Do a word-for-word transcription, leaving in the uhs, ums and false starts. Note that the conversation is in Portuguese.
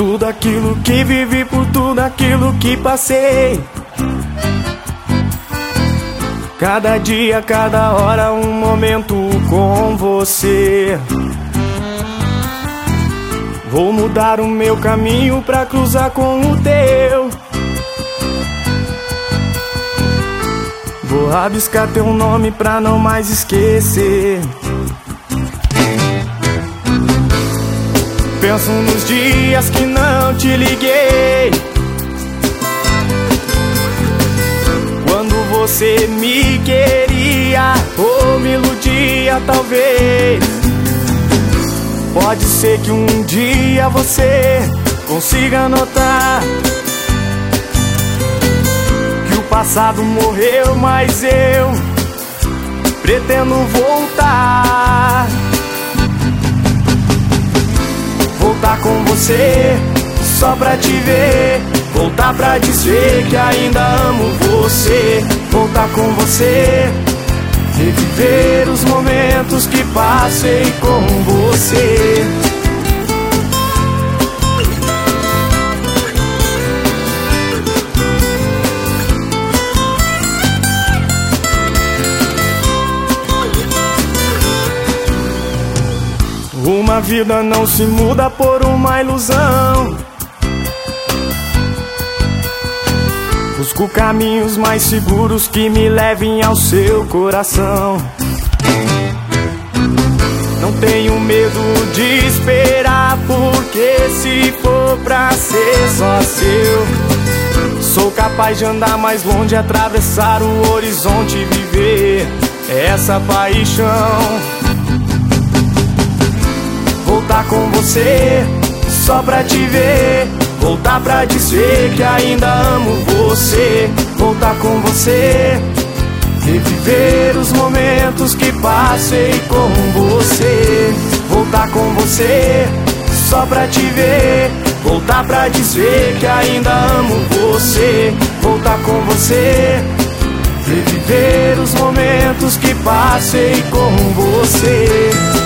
tudo aquilo que vivi, por tudo aquilo que passei. Cada dia, cada hora, um momento com você. Vou mudar o meu caminho pra cruzar com o teu. Vou rabiscar teu nome pra não mais esquecer. Penso nos dias que não te liguei, quando você me queria ou me iludia talvez. Pode ser que um dia você consiga notar que o passado morreu, mas eu pretendo voltar. Voltar com você, só pra te ver. Voltar pra dizer que ainda amo você. Voltar com você, reviver os momentos que passei com você. Uma vida não se muda por uma ilusão. Busco caminhos mais seguros que me levem ao seu coração. Não tenho medo de esperar, porque se for pra ser só seu, sou capaz de andar mais longe, atravessar o horizonte e viver essa paixão. Voltar com você, só pra te ver. Voltar pra dizer que ainda amo você. Voltar com você, reviver os momentos que passei com você. Voltar com você, só pra te ver. Voltar pra dizer que ainda amo você. Voltar com você, reviver os momentos que passei com você.